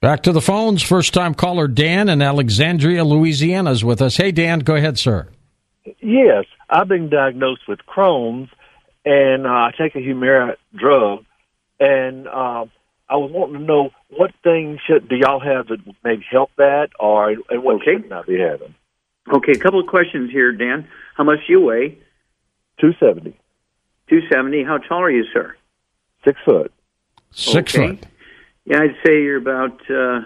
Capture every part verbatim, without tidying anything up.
Back to the phones. First-time caller Dan in Alexandria, Louisiana is with us. Hey, Dan, go ahead, sir. Yes, I've been diagnosed with Crohn's, and uh, I take a Humira drug, and uh, I was wanting to know what things should do y'all have that maybe help that, or and what okay. shouldn't I be having? Okay, a couple of questions here, Dan. How much do you weigh? two seventy. two seventy. How tall are you, sir? Six foot. Six okay. foot. Yeah, I'd say you're about, uh,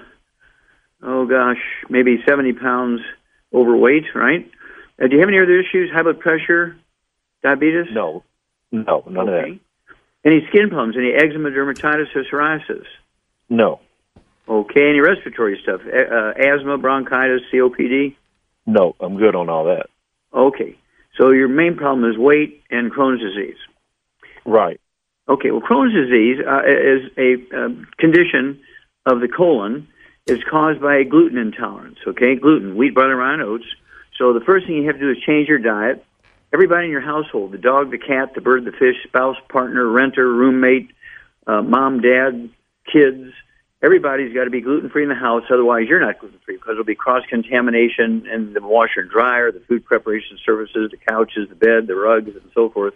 oh gosh, maybe seventy pounds overweight, right? Uh, do you have any other issues? High blood pressure, diabetes? No, no, none okay. of that. Any skin problems? Any eczema, dermatitis, or psoriasis? No. Okay. Any respiratory stuff? Uh, asthma, bronchitis, C O P D? No, I'm good on all that. Okay. So your main problem is weight and Crohn's disease. Right. Okay. Well, Crohn's disease uh, is a uh, condition of the colon. It's caused by gluten intolerance. Okay, gluten, wheat, barley, rye, and oats. So the first thing you have to do is change your diet. Everybody in your household, the dog, the cat, the bird, the fish, spouse, partner, renter, roommate, uh, mom, dad, kids, everybody's got to be gluten-free in the house. Otherwise, you're not gluten-free because there'll be cross-contamination in the washer and dryer, the food preparation services, the couches, the bed, the rugs, and so forth.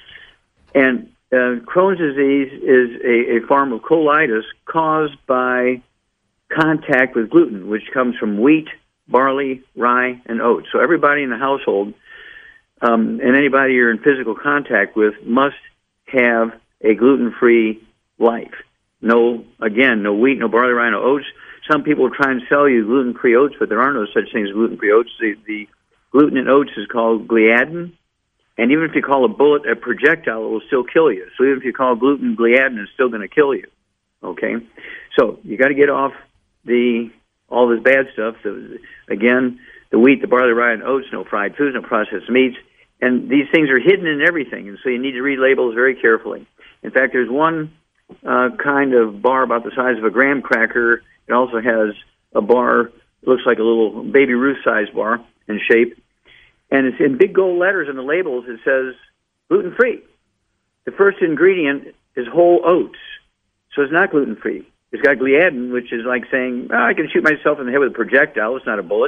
And uh, Crohn's disease is a, a form of colitis caused by contact with gluten, which comes from wheat, barley, rye, and oats. So everybody in the household um, and anybody you're in physical contact with must have a gluten-free life. No, again, no wheat, no barley, rye, no oats. Some people try and sell you gluten-free oats, but there are no such things as gluten-free oats. The, the gluten in oats is called gliadin, and even if you call a bullet a projectile, it will still kill you. So even if you call gluten gliadin, it's still going to kill you. Okay? So you got to get off the all this bad stuff. The, again, the wheat, the barley, rye, and oats, no fried foods, no processed meats. And these things are hidden in everything, and so you need to read labels very carefully. In fact, there's one uh, kind of bar about the size of a graham cracker. It also has a bar, looks like a little Baby Ruth-sized bar in shape. And it's in big gold letters in the labels. It says gluten-free. The first ingredient is whole oats, so it's not gluten-free. It's got gliadin, which is like saying, oh, I can shoot myself in the head with a projectile. It's not a bullet.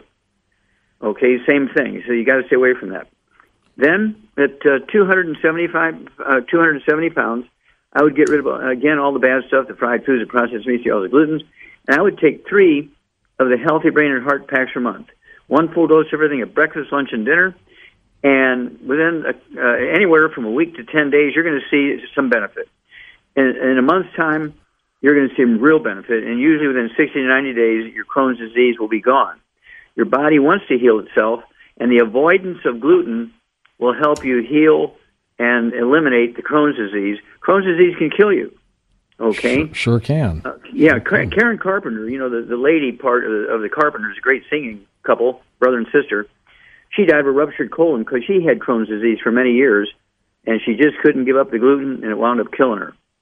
Okay, same thing. So you got to stay away from that. Then, at uh, two hundred seventy-five, uh, two hundred seventy pounds, I would get rid of, again, all the bad stuff, the fried foods, the processed meats, all the glutens, and I would take three of the Healthy Brain and Heart packs per month. One full dose of everything at breakfast, lunch, and dinner. And within a, uh, anywhere from a week to ten days, you're going to see some benefit. In, in a month's time, you're going to see real benefit. And usually within sixty to ninety days, your Crohn's disease will be gone. Your body wants to heal itself, and the avoidance of gluten will help you heal and eliminate the Crohn's disease. Crohn's disease can kill you. Okay? Sure, sure can. Uh, yeah, sure can. Karen Carpenter, you know, the, the lady part of the, of the Carpenters, a great singing couple, brother and sister. She died of a ruptured colon because she had Crohn's disease for many years, and she just couldn't give up the gluten, and it wound up killing her.